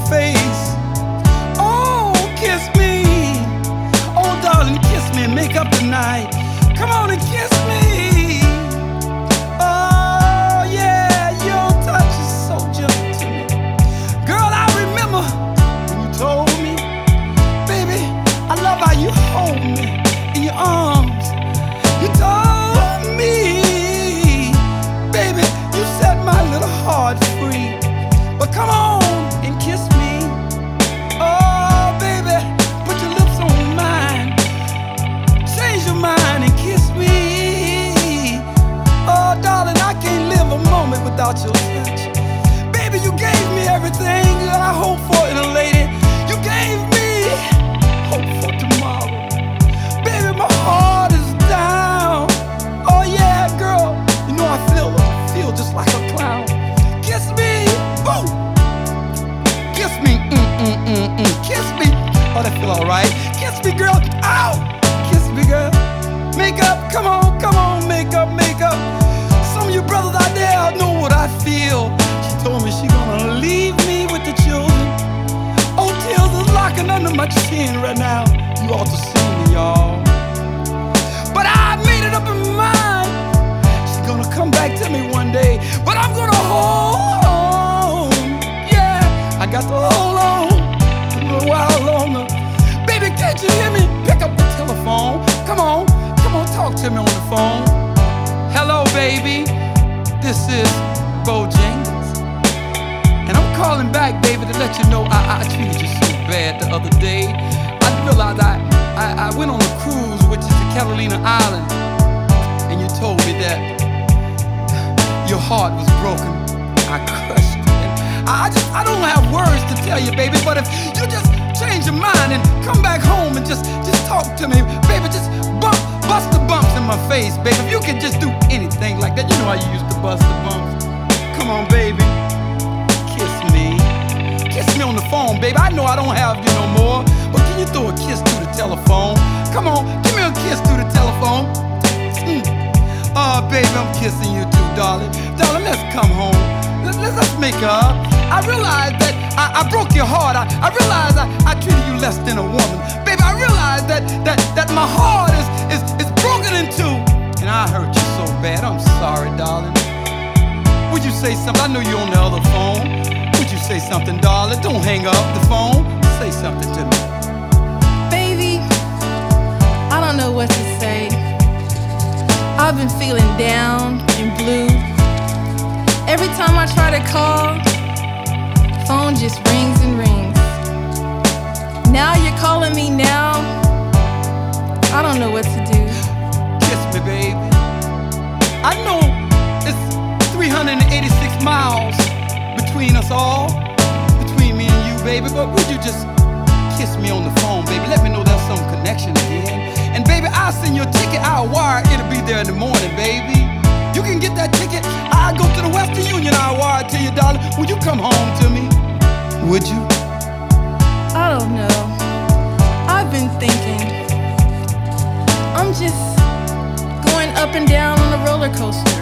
face. Oh, kiss me. Oh, darling, kiss me and make up tonight. Come on and kiss me. Oh, yeah, your touch is so gentle to me. Girl, I remember when you told me, baby, I love how you hold me in your arms. You told me, baby, you set my little heart free. But come on and kiss me. Oh, baby, put your lips on mine. Change your mind and kiss me. Oh, darling, I can't live a moment without your touch. Baby, you gave me everything that I hope for in a lady. You gave me hope for tomorrow. Baby, my heart is down. Oh, yeah, girl, you know I feel just like a clown. Kiss me. Ooh. Kiss me. Kiss me. Oh, that feel alright. Kiss me, girl. Ow. Kiss me, girl. Make up. Come on, make up. Some of you brothers out there know what I feel. She told me she gonna leave me with the children. Oh, tears is locking under my chin right now. You ought to see me, y'all. But I made it up in my mind. She's gonna come back to me one day. But I'm gonna hold on. Yeah, I got to hold on a little while longer. Baby, can't you hear me? Pick up the telephone. Come on, talk to me on the phone. Hello, baby. This is Bojangles. And I'm calling back, baby, to let you know I treated you so bad the other day. I realized I went on a cruise, which is to Catalina Island, and you told me that your heart was broken. I crushed it. And I don't have words to tell you, baby, but if you just change your mind and come back home and just talk to me, baby, just bust the bumps in my face, baby. If you could just do anything like that, you know how you used to bust the bumps. Come on, baby, kiss me. Kiss me on the phone, baby. I know I don't have you no more, but can you throw a kiss through the telephone? Come on, give me a kiss through the telephone. Oh, baby, I'm kissing you too, darling. Darling, let's come home. Let's make up. I realized that I broke your heart. I realized I treated you less than a woman. Baby, I realized that my heart is broken in two. And I hurt you so bad. I'm sorry, darling. Would you say something? I know you're on the other phone. Would you say something, darling? Don't hang up the phone. Say something to me. Baby, I don't know what to say. I've been feeling down and blue. Every time I try to call, phone just rings and rings. Now you're calling me now. I don't know what to do. Kiss me, baby. I know it's 386 miles between us all, between me and you, baby, but would you just kiss me on the phone, baby? Let me know there's some connection again. And baby, I'll send you a ticket, I'll wire it, it'll be there in the morning, baby. You can get that ticket, I'll go to the Western Union, I'll wire it to you, darling. Would you come home to me? Would you? I don't know. I've been thinking. I'm just going up and down on a roller coaster.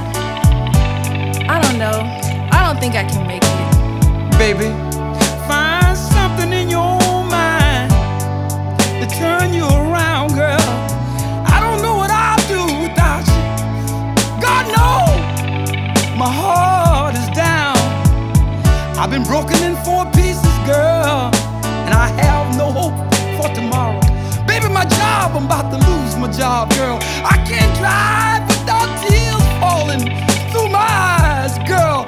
I don't know. I don't think I can make it. Baby, find something in your mind to turn you around, girl. I don't know what I'll do without you. God knows my heart is down. I've been broken in 4 pieces, girl, and I have no hope for tomorrow. Baby, my job, I'm about to lose my job, girl. I can't drive without tears falling through my eyes, girl.